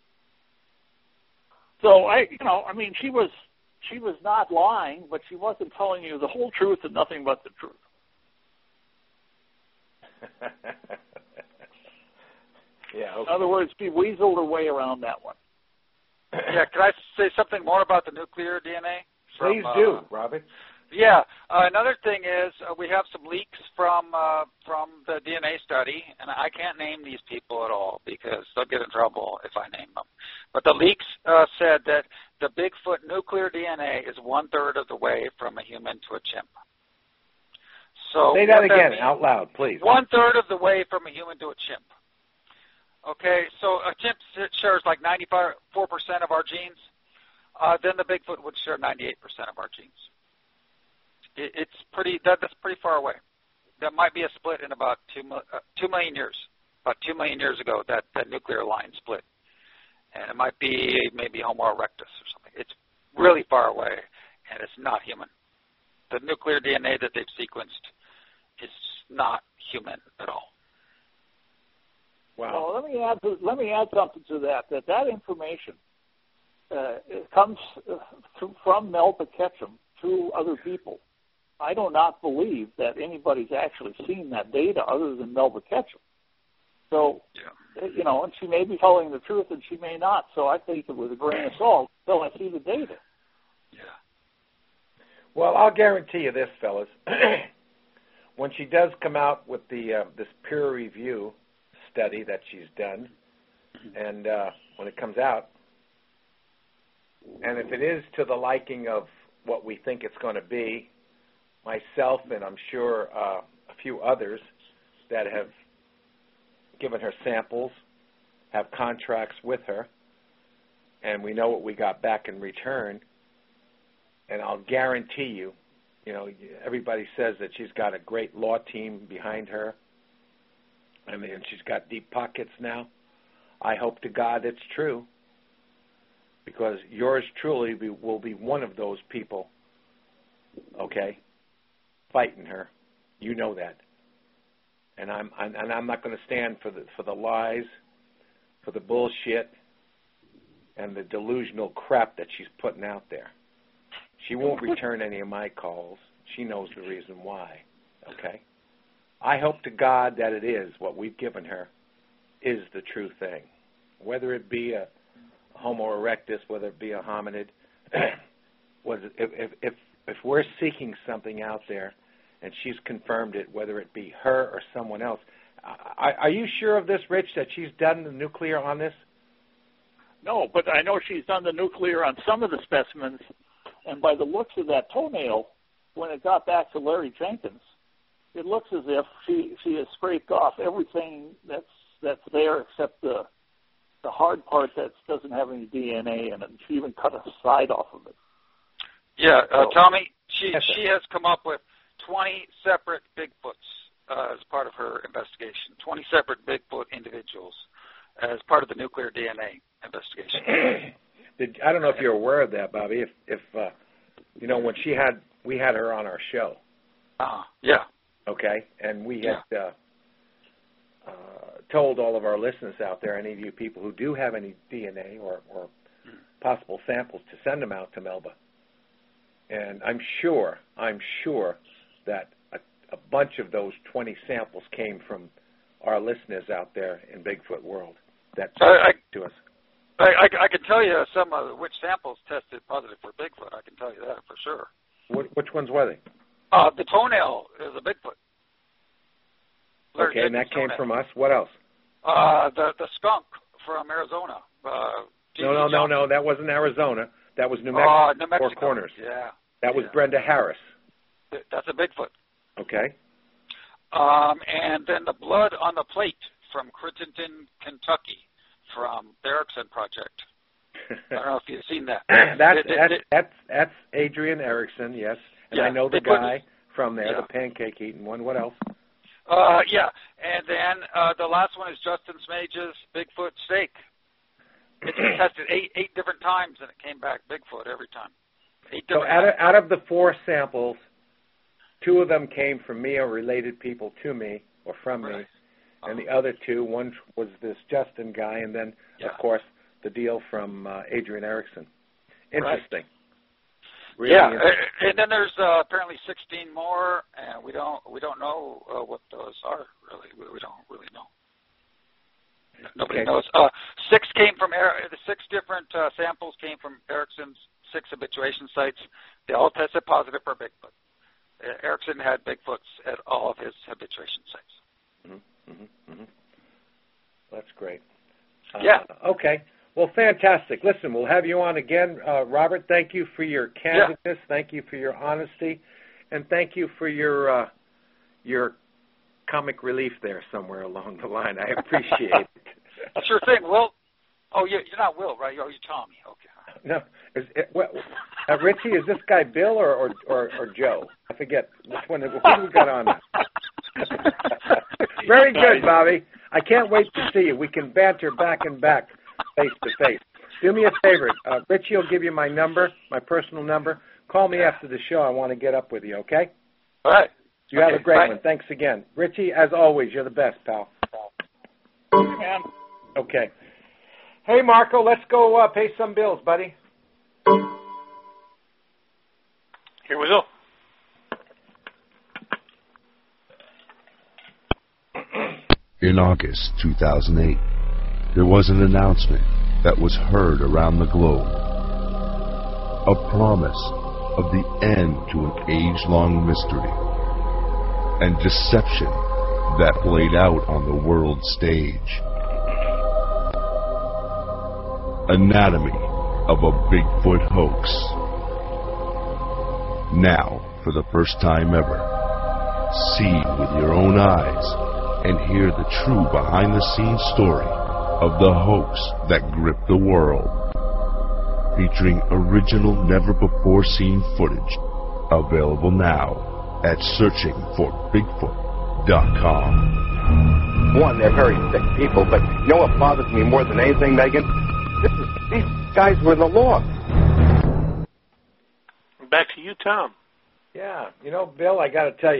So I, you know, I mean, she was she was not lying, but she wasn't telling you the whole truth and nothing but the truth. Yeah. Okay. In other words, she weaseled her way around that one. Yeah. Can I say something more about the nuclear D N A? From, Please do, uh, Robert. Yeah. Uh, another thing is uh, we have some leaks from uh, from the D N A study, and I can't name these people at all because they'll get in trouble if I name them. But the leaks uh, said that the Bigfoot nuclear D N A is one third of the way from a human to a chimp. So say that again that out loud, please. One third of the way from a human to a chimp. Okay, so a chimp shares like ninety-four percent of our genes. Uh, then the Bigfoot would share ninety-eight percent of our genes. It, it's pretty. That, that's pretty far away. there might be a split in about two, uh, two million years. About two million years ago, that, that nuclear line split. And it might be maybe Homo erectus or something. It's really far away, and it's not human. The nuclear D N A that they've sequenced is not human at all. Wow. Well, let me add to, let me add something to that. That that information uh, it comes uh, from Melba Ketchum to other people. I do not believe that anybody's actually seen that data other than Melba Ketchum. So, yeah. you know, and she may be telling the truth and she may not. So I take it with a grain of salt until I see the data. Yeah. Well, I'll guarantee you this, fellas. When she does come out with the uh, this peer review study that she's done, and uh, when it comes out, and if it is to the liking of what we think it's going to be, myself and I'm sure uh, a few others that have given her samples, have contracts with her, and we know what we got back in return, and I'll guarantee you, you know, everybody says that she's got a great law team behind her, and then she's got deep pockets now. I hope to God it's true, because yours truly be, will be one of those people, okay, fighting her. You know that. And I'm, I'm and I'm not going to stand for the for the lies, for the bullshit, and the delusional crap that she's putting out there. She won't return any of my calls. She knows the reason why. Okay? I hope to God that it is what we've given her is the true thing. Whether it be a Homo erectus, whether it be a hominid, was it, if if if we're seeking something out there, and she's confirmed it, whether it be her or someone else. Are, are you sure of this, Rich, that she's done the nuclear on this? No, but I know she's done the nuclear on some of the specimens, and by the looks of that toenail, when it got back to Larry Jenkins, it looks as if she, she has scraped off everything that's that's there except the the hard part that doesn't have any D N A in it. She even cut a side off of it. Yeah, uh, so, Tommy, she yes, she has come up with twenty separate Bigfoots uh, as part of her investigation, twenty separate Bigfoot individuals as part of the nuclear D N A investigation. Did, I don't know if you're aware of that, Bobby, if, if uh, you know, when she had, we had her on our show. Uh, yeah. Okay, and we had yeah. uh, uh, told all of our listeners out there, any of you people who do have any D N A or, or possible samples, to send them out to Melba. And I'm sure, I'm sure that a, a bunch of those twenty samples came from our listeners out there in Bigfoot world that I, I, to us. I, I, I can tell you some of which samples tested positive for Bigfoot. I can tell you that for sure. What, which ones were they? Uh, the toenail is a Bigfoot. Larry okay, and that came toenail. from us. What else? Uh, the the skunk from Arizona. Uh, no, no, no, no. That wasn't Arizona. That was New Mexico. Uh, New Mexico. Four Corners. Yeah. That was yeah. Brenda Harris. That's a Bigfoot. Okay. Um, and then the blood on the plate from Crittenden, Kentucky, from the Erickson Project. I don't know if you've seen that. that's, it, it, that's, it, that's, that's Adrian Erickson, yes. And yeah, I know the guy from there, yeah. the pancake-eating one. What else? Uh, yeah, and then uh, the last one is Justin Smage's Bigfoot steak. It's been tested eight eight different times, and it came back Bigfoot every time. Eight so out of, out of the four samples, two of them came from me or related people to me or from right. me, and the other two, one was this Justin guy, and then, yeah. of course, the deal from uh, Adrian Erickson. Interesting. Right. Really yeah, interesting. and then there's uh, apparently sixteen more, and we don't we don't know uh, what those are really. We, we don't really know. Nobody okay. knows. Uh, six came from the six different uh, samples came from Erickson's six habituation sites. They all tested positive for Bigfoot. Uh, Erickson had Bigfoots at all of his habituation sites. Mm-hmm, mm-hmm, mm-hmm. That's great. Uh, yeah. Okay. Well, fantastic. Listen, we'll have you on again. Uh, Robert, thank you for your candidness. Yeah. Thank you for your honesty. And thank you for your uh, your comic relief there somewhere along the line. I appreciate it. Sure thing. Will. Oh, you're not Will, right? Oh, you're Tommy. Okay. No. Is it, well, uh, Richie, is this guy Bill or, or, or, or Joe? I forget. Which one? Who we got on? Very good, Bobby. I can't wait to see you. We can banter back and back, face to face. Do me a favor. Uh, Richie will give you my number, my personal number. Call me after the show. I want to get up with you, okay? All right. You okay, have a great bye. one. Thanks again. Richie, as always, you're the best, pal. Man. Okay. Hey, Marco, let's go uh, pay some bills, buddy. Here we go. In August two thousand eight, there was an announcement that was heard around the globe. A promise of the end to an age-long mystery and deception that played out on the world stage. Anatomy of a Bigfoot hoax. Now, for the first time ever, see with your own eyes and hear the true behind-the-scenes story of the hoax that gripped the world. Featuring original, never-before-seen footage. Available now at searching for bigfoot dot com. One, they're very sick people, but you know what bothers me more than anything, Megan? This is, these guys were the law. Back to you, Tom. Yeah, you know, Bill, I got to tell you,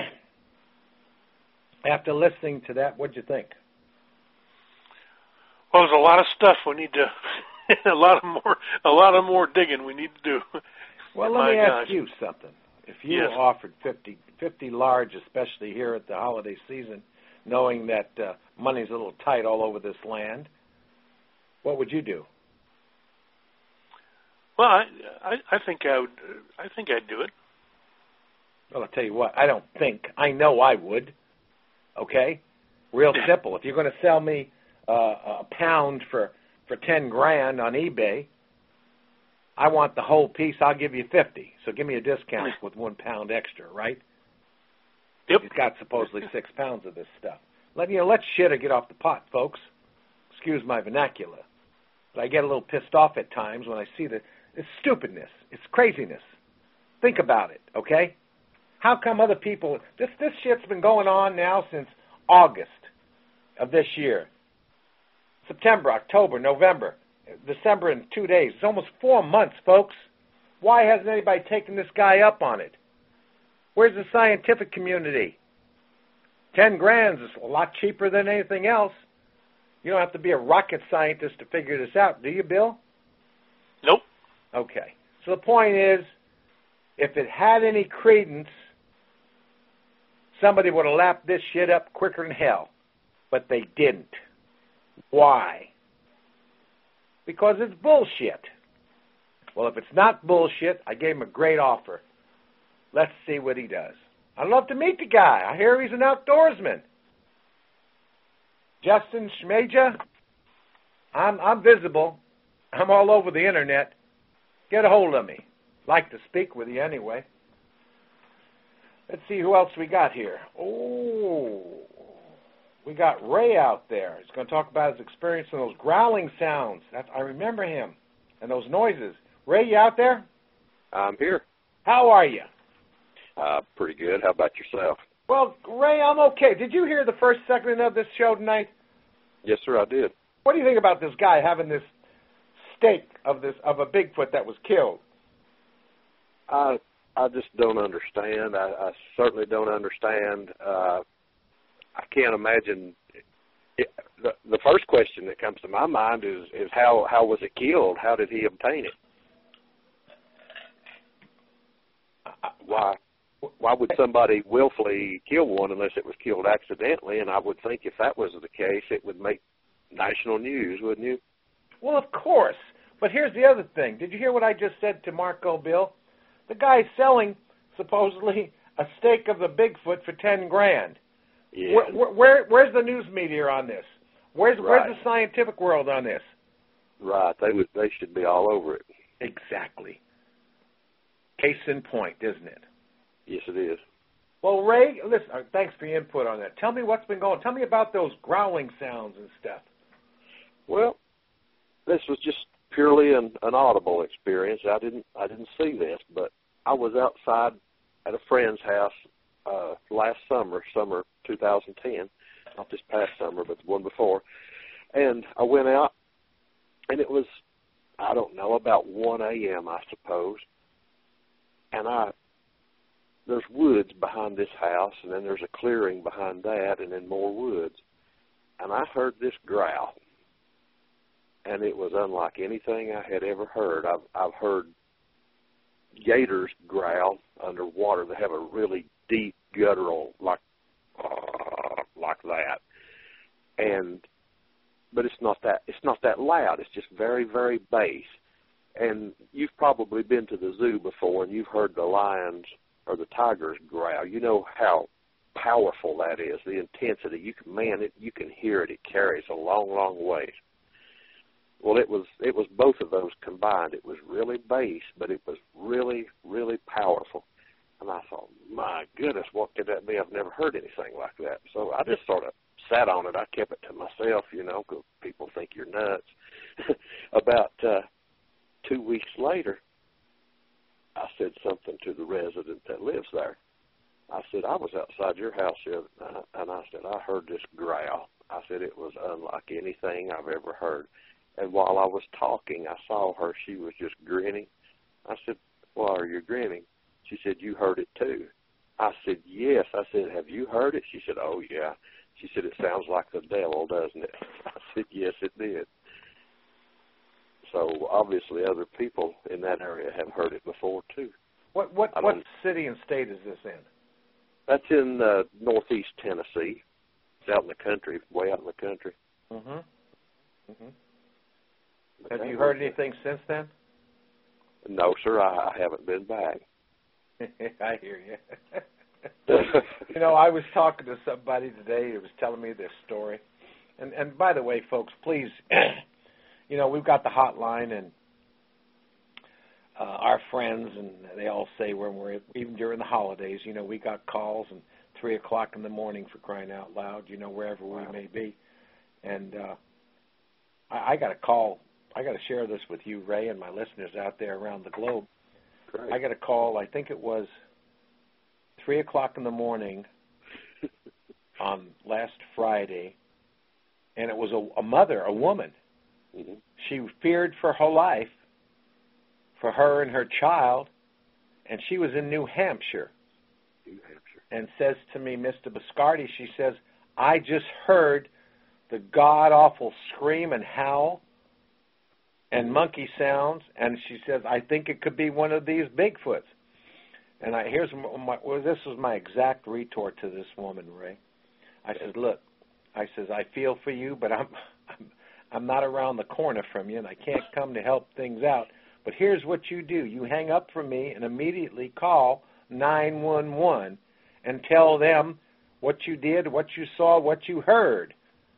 after listening to that, what'd you think? Well, there's a lot of stuff we need to, a lot of more, a lot of more digging we need to do. Well, let My me ask gosh. you something. If you Yes. were offered fifty, fifty large, especially here at the holiday season, knowing that uh, money's a little tight all over this land, what would you do? Well, I, I, I think I would. I think I'd do it. Well, I'll tell you what, I don't think, I know I would, okay? Real simple. If you're going to sell me uh, a pound for, for ten grand on eBay, I want the whole piece, I'll give you fifty. So give me a discount with one pound extra, right? Yep. He's got supposedly six pounds of this stuff. Let, you know, let shit or get off the pot, folks. Excuse my vernacular. But I get a little pissed off at times when I see the it's stupidness. It's craziness. Think about it, okay? How come other people... This, this shit's been going on now since August of this year. September, October, November, December in two days. It's almost four months, folks. Why hasn't anybody taken this guy up on it? Where's the scientific community? Ten grand is a lot cheaper than anything else. You don't have to be a rocket scientist to figure this out, do you, Bill? Nope. Okay. So the point is, if it had any credence, somebody would have lapped this shit up quicker than hell. But they didn't. Why? Because it's bullshit. Well, if it's not bullshit, I gave him a great offer. Let's see what he does. I'd love to meet the guy. I hear he's an outdoorsman. Justin Schmeja, I'm, I'm visible. I'm all over the internet. Get a hold of me. Like to speak with you anyway. Let's see who else we got here. Oh, we got Ray out there. He's going to talk about his experience in those growling sounds. That's, I remember him. And those noises. Ray, you out there? I'm here. How are you? Uh, pretty good. How about yourself? Well, Ray, I'm okay. Did you hear the first segment of this show tonight? Yes, sir, I did. What do you think about this guy having this stake of this of a Bigfoot that was killed? I I just don't understand. I, I certainly don't understand. Uh, I can't imagine. It, the, the first question that comes to my mind is, is how, how was it killed? How did he obtain it? Why why would somebody willfully kill one unless it was killed accidentally? And I would think if that was the case, it would make national news, wouldn't you? Well, of course. But here's the other thing. Did you hear what I just said to Marco, Bill? The guy's selling, supposedly, a stake of the Bigfoot for ten grand. Yeah. Where, where, where's the news media on this? Where's, Right. where's the scientific world on this? Right. They would. They should be all over it. Exactly. Case in point, isn't it? Yes, it is. Well, Ray, listen, uh, thanks for your input on that. Tell me what's been going on. Tell me about those growling sounds and stuff. Well, this was just purely an, an audible experience. I didn't I didn't see this, but I was outside at a friend's house uh, last summer, summer two thousand ten, not this past summer, but the one before. And I went out, and it was, I don't know, about one a.m., I suppose. And I, there's woods behind this house, and then there's a clearing behind that, and then more woods. And I heard this growl, and it was unlike anything I had ever heard. I've, I've heard gators growl underwater. They have a really deep guttural, like, uh, like that. And but it's not that it's not that loud. It's just very, very bass. And you've probably been to the zoo before, and you've heard the lions or the tigers growl. You know how powerful that is. The intensity. You can, man, it, you can hear it. It carries a long, long ways. Well, it was it was both of those combined. It was really bass, but it was really, really powerful. And I thought, my goodness, what could that be? I've never heard anything like that. So I just sort of sat on it. I kept it to myself, you know, because people think you're nuts. About uh, two weeks later, I said something to the resident that lives there. I said, I was outside your house the other night, and I said, I heard this growl. I said, it was unlike anything I've ever heard. And while I was talking, I saw her. She was just grinning. I said, why are you grinning? She said, you heard it too. I said, yes. I said, have you heard it? She said, oh, yeah. She said, it sounds like the devil, doesn't it? I said, yes, it did. So obviously other people in that area have heard it before too. What what what city and state is this in? That's in uh, northeast Tennessee. It's out in the country, way out in the country. Mm-hmm. Mm-hmm. Have you heard anything since then? No, sir, I, I haven't been back. I hear you. You know, I was talking to somebody today who was telling me this story. And, and by the way, folks, please, you know, we've got the hotline, and uh, our friends, and they all say when we're, even during the holidays, you know, we got calls and three o'clock in the morning, for crying out loud, you know, wherever we may be. And uh, I, I got a call. I got to share this with you, Ray, and my listeners out there around the globe. Great. I got a call, I think it was three o'clock in the morning on last Friday, and it was a, a mother, a woman. Mm-hmm. She feared for her life, for her and her child, and she was in New Hampshire. New Hampshire. And says to me, Mister Biscardi, she says, I just heard the god-awful scream and howl and monkey sounds, and she says, I think it could be one of these Bigfoots. And I here's my, well, this was my exact retort to this woman, Ray. I said, look, I says, I feel for you, but I'm, I'm I'm not around the corner from you, and I can't come to help things out. But here's what you do. You hang up from me and immediately call nine one one and tell them what you did, what you saw, what you heard.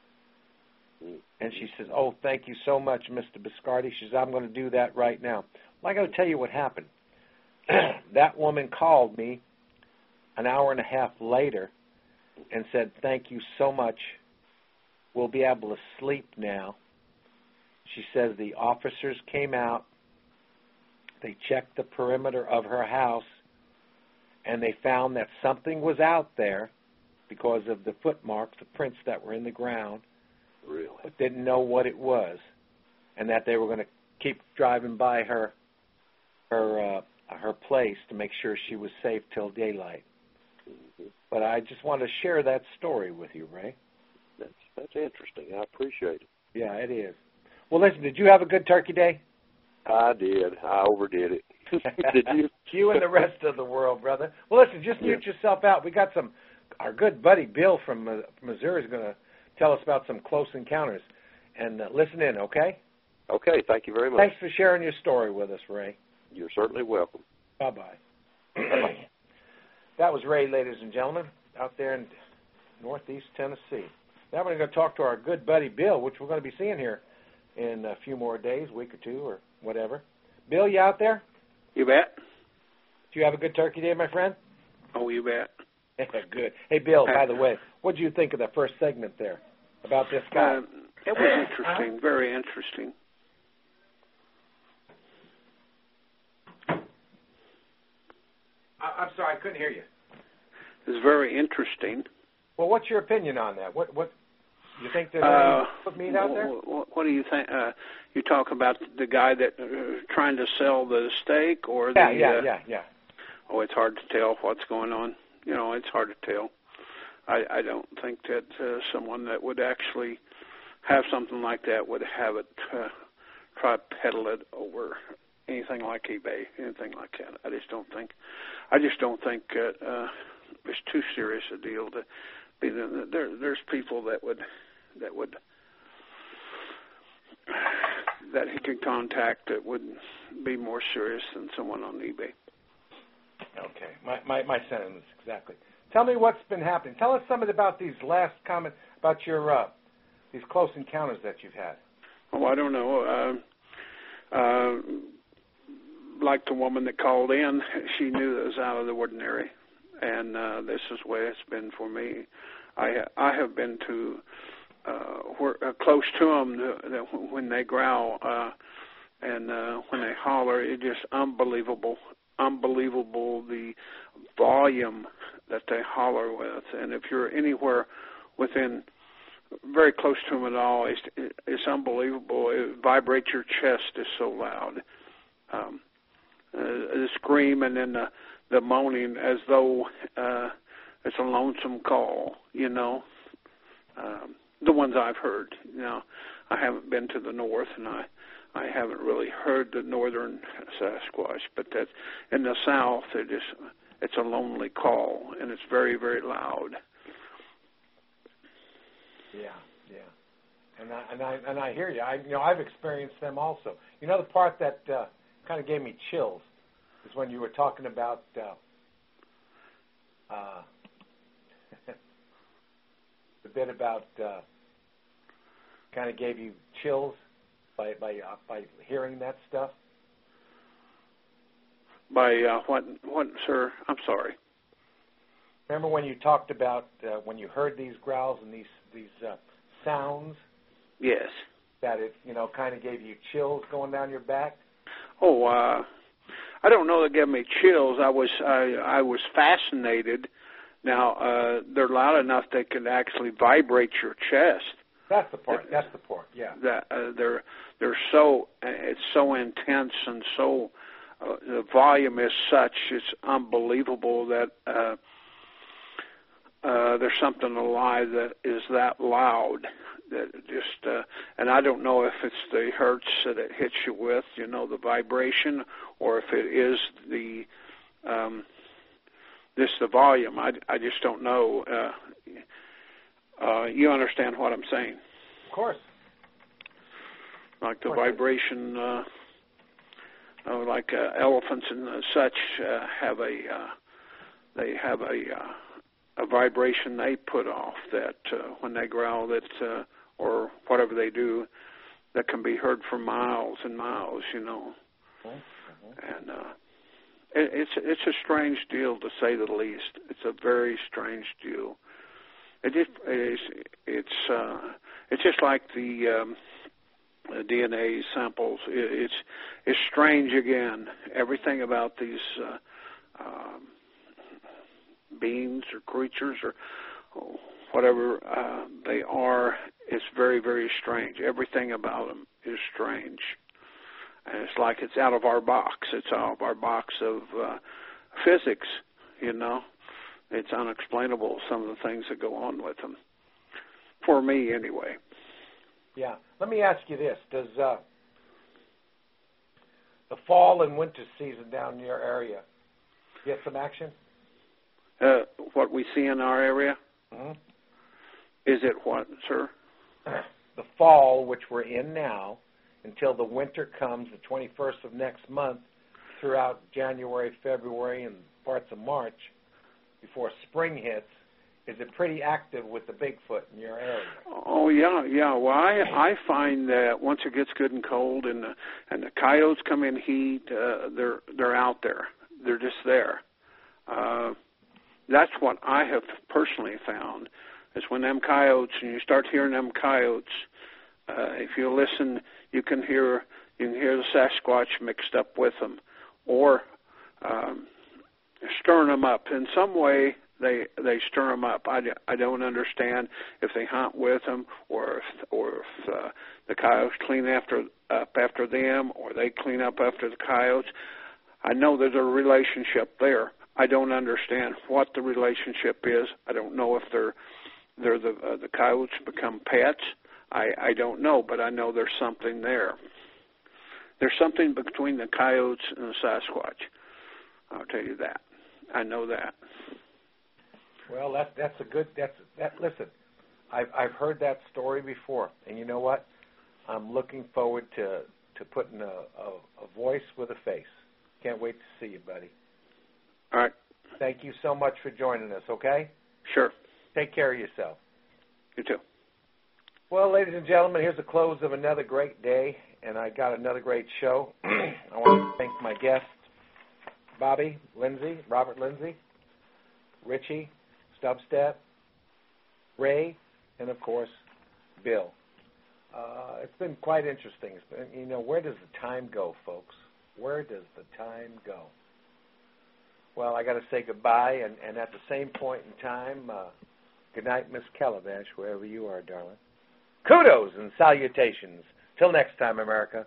And she says, oh, thank you so much, Mister Biscardi. She says, I'm going to do that right now. Well, I got to tell you what happened. That woman called me an hour and a half later and said, thank you so much. We'll be able to sleep now. She says the officers came out. They checked the perimeter of her house, and they found that something was out there because of the footmarks, the prints that were in the ground. Really? But didn't know what it was, and that they were going to keep driving by her her uh, her place to make sure she was safe till daylight. Mm-hmm. But I just want to share that story with you, Ray. That's that's interesting. I appreciate it. Yeah, it is. Well, listen, did you have a good Turkey Day? I did. I overdid it. Did you? You and the rest of the world, brother. Well, listen, just mute yeah. yourself out. We got some. Our good buddy Bill from uh, Missouri is going to tell us about some close encounters. And uh, listen in, okay? Okay, thank you very much. Thanks for sharing your story with us, Ray. You're certainly welcome. Bye-bye. That was Ray, ladies and gentlemen, out there in northeast Tennessee. Now we're going to talk to our good buddy Bill, which we're going to be seeing here in a few more days, a week or two or whatever. Bill, you out there? You bet. Did you have a good Turkey Day, my friend? Oh, you bet. Good. Hey, Bill, by the way, what did you think of that first segment there about this guy? Uh, it was interesting, very interesting. I, I'm sorry, I couldn't hear you. is very interesting. Well, what's your opinion on that? What what you think there's Uh, any meat out there? What, what do you think? Uh, you talk about the guy that uh, trying to sell the steak, or Yeah, the yeah, uh, yeah, yeah. Oh, it's hard to tell what's going on. You know, it's hard to tell. I, I don't think that uh, someone that would actually have something like that would have it uh, try to peddle it over anything like eBay, anything like that. I just don't think. I just don't think uh, uh, it's too serious a deal to be. There, there's people that would that would that he could contact that would be more serious than someone on eBay. Okay, my, my, my sentiments, exactly. Tell me what's been happening. Tell us something about these last comments, about your, uh, these close encounters that you've had. Oh, I don't know. Uh, uh, like the woman that called in, she knew that it was out of the ordinary, and uh, this is the way it's been for me. I, I have been to, uh, where, uh, close to them the, the, when they growl uh, and uh, when they holler, it's just unbelievable. Unbelievable the volume that they holler with, and if you're anywhere within very close to them at all, it's, it's unbelievable. It vibrates your chest. It's so loud. Um, uh, the scream and then the, the moaning as though uh, it's a lonesome call. You know, um, the ones I've heard. You know, I haven't been to the north, and I. I haven't really heard the northern Sasquatch, but that in the south, it is, it's a lonely call, and it's very, very loud. Yeah, yeah, and I and I and I hear you. I you know I've experienced them also. You know, the part that uh, kind of gave me chills is when you were talking about uh, uh, the bit about uh, kind of gave you chills. By by uh, by hearing that stuff. By uh, what what sir? I'm sorry. Remember when you talked about uh, when you heard these growls and these these uh, sounds? Yes. That it you know kind of gave you chills going down your back. Oh, uh, I don't know that gave me chills. I was I I was fascinated. Now uh, they're loud enough they can actually vibrate your chest. That's the part. That's the part. Yeah. That uh, they're they're so it's so intense and so uh, the volume is such it's unbelievable that uh, uh, there's something alive that is that loud that just uh, and I don't know if it's the hertz that it hits you with, you know, the vibration, or if it is the um, this the volume. I I just don't know. Uh, Uh, you understand what I'm saying? Of course. Like the vibration, uh, uh, like uh, elephants and uh, such uh, have a, uh, they have a, uh, a vibration they put off that uh, when they growl that, uh, or whatever they do, that can be heard for miles and miles, you know. Mm-hmm. And uh, it, it's it's a strange deal to say the least. It's a very strange deal. It just is. It's uh, it's just like the um, D N A samples. It, it's it's strange again. Everything about these uh, um, beings or creatures or whatever uh, they are is very, very strange. Everything about them is strange, and it's like it's out of our box. It's out of our box of uh, physics, you know. It's unexplainable, some of the things that go on with them. For me, anyway. Yeah. Let me ask you this. Does uh, the fall and winter season down in your area get some action? Uh, what we see in our area? Mm-hmm. Is it what, sir? The fall, which we're in now, until the winter comes, the twenty-first of next month, throughout January, February, and parts of March, before spring hits, is it pretty active with the Bigfoot in your area? Oh yeah, yeah. Well, I I find that once it gets good and cold, and the and the coyotes come in heat, uh, they're they're out there. They're just there. Uh, that's what I have personally found. Is when them coyotes, and you start hearing them coyotes. Uh, if you listen, you can hear you can hear the Sasquatch mixed up with them, or um, stirring them up in some way. they they stir them up. I, I don't understand if they hunt with them or if, or if uh, the coyotes clean after up after them or they clean up after the coyotes. I know there's a relationship there. I don't understand what the relationship is. I don't know if they're they're the uh, the coyotes become pets. I, I don't know, but I know there's something there. There's something between the coyotes and the Sasquatch. I'll tell you that. I know that. Well, that that's a good. That's that. Listen, I've I've heard that story before, and you know what? I'm looking forward to to putting a, a, a voice with a face. Can't wait to see you, buddy. All right. Thank you so much for joining us. Okay. Sure. Take care of yourself. You too. Well, ladies and gentlemen, here's the close of another great day, and I got another great show. I want to thank my guests, Bobby Lindsay, Robert Lindsay, Richie Stubstep, Ray, and, of course, Bill. Uh, it's been quite interesting. It's been, you know, where does the time go, folks? Where does the time go? Well, I got to say goodbye, and, and at the same point in time, uh, good night, Miss Calabash, wherever you are, darling. Kudos and salutations. Till next time, America.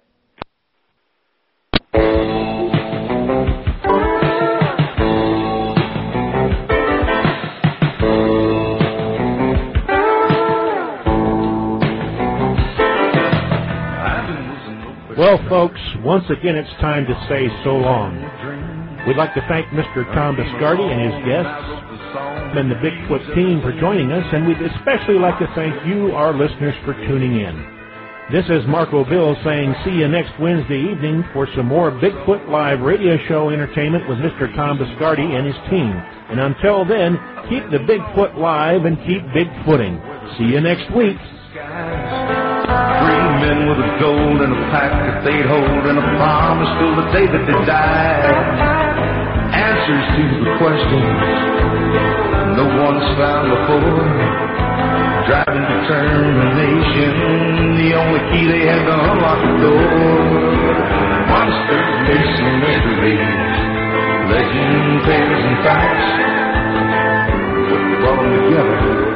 Well, folks, once again, it's time to say so long. We'd like to thank Mister Tom Biscardi and his guests and the Bigfoot team for joining us, and we'd especially like to thank you, our listeners, for tuning in. This is Marco Bill saying see you next Wednesday evening for some more Bigfoot Live radio show entertainment with Mister Tom Biscardi and his team. And until then, keep the Bigfoot live and keep Bigfooting. See you next week. Three men with a gold and a pack that they'd hold and a promise till the day that they died. Answers to the questions no one's found before. Driving determination, the only key they had to unlock the door. Monsters, myths, and mysteries, legend, tales, and facts. Put them all together.